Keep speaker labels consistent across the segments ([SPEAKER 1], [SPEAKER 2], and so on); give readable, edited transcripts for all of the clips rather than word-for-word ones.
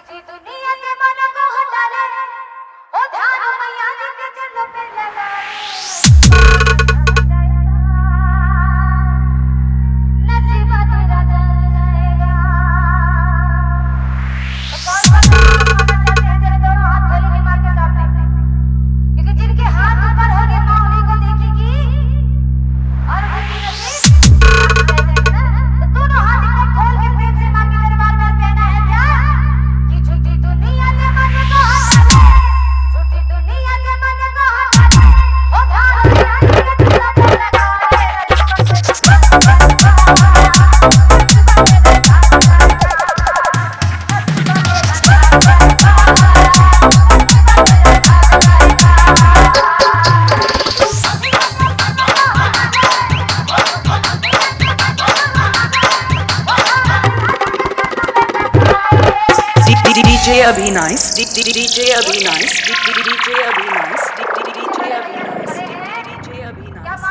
[SPEAKER 1] झूठी दुनिया के मन को हटा ले, ओ ध्यान मैया जी के चरणों पे लगा नसीब तेरा जान जाएगा। दोनों हाथ खोलेंगे मां के सामने, क्योंकि जिनके हाथ ऊपर होंगे मां उन्हीं को देखेगी और उनकी नसीब तो दोनों हाथ एकदम खोल के प्रेम से मां के दरबार में कहना है क्या कि झूठी दुनिया से मन को हटा ले, झूठी दुनिया से मन को हटा ले, ओ ध्यान में आके तेरा पे लगा
[SPEAKER 2] DJ Abhinais, DJ Abhinais, DJ Abhinais, DJ Abhinais, DJ Abhinais.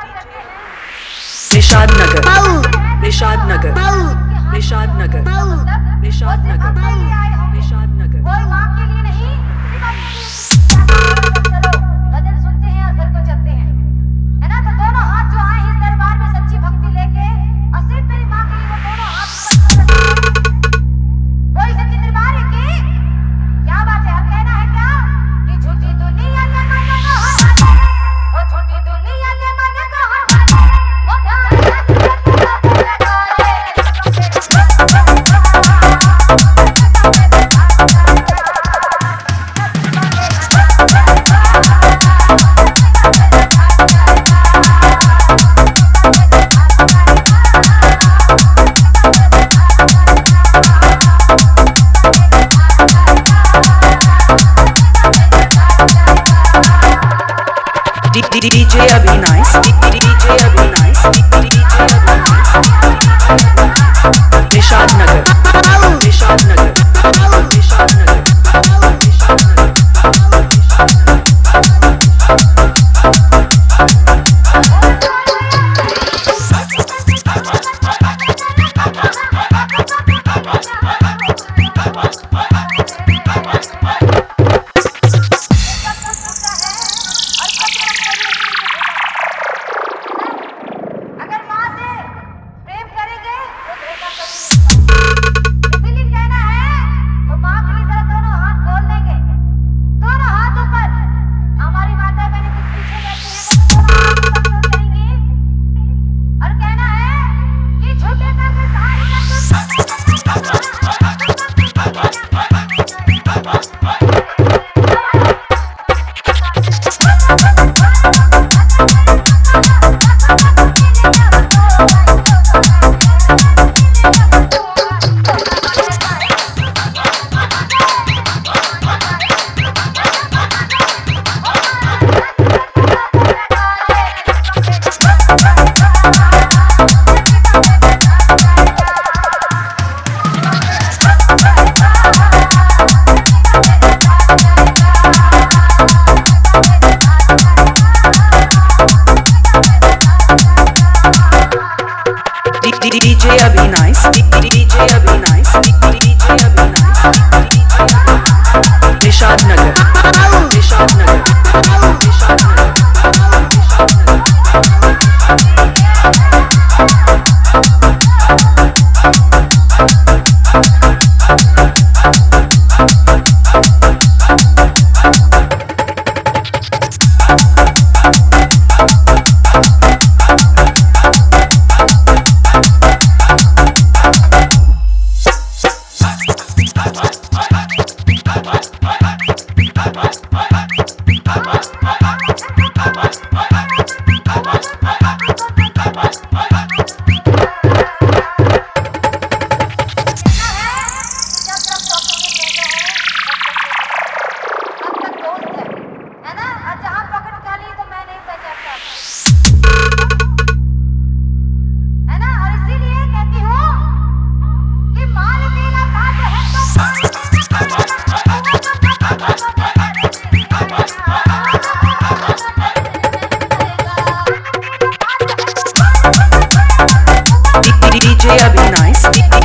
[SPEAKER 2] Rishad Nagar, Rishad Nagar, Rishad Nagar, Rishad Nagar, Rishad Nagar.
[SPEAKER 1] कोई माँ के लिए नहीं, चलो भजन सुनते हैं और घर को चलते हैं, है ना। तो दोनों हाथ जो आए इस दरबार में सच्ची भक्ति लेके और सिर्फ मेरी माँ के लिए वो दोनों हाथ कोई सच्ची दरबार है कि क्या बात है। हम कहना है क्या कि झूठी दुनिया के मन को हटा ले, ओ झूठी दुनिया के मन को हटा ले, ओ ध्यान में लगा ले।
[SPEAKER 2] DJ Abhinais, DJ Abhinais, DJ Abhinais. Rishad Nagar, Rishad Nagar, Rishad Nagar, Rishad Nagar.
[SPEAKER 1] अगर माँ से प्रेम करेंगे तो धोखा करेंगे, इसीलिए कहना है तो माँ के लिए जरा दोनों हाथ खोल लेंगे, दोनों हाथ ऊपर। हमारी माता बहनें कुछ पीछे बैठी हैं तो दोनों हाथ ऊपर करेंगी और कहना है कि झूठे का
[SPEAKER 2] DJ Abhinais, DJ Abhinais, DJ Abhinais. Rishad Nagar, Rishad Nagar, Rishad Nagar, Rishad Nagar. DJ Abhinais.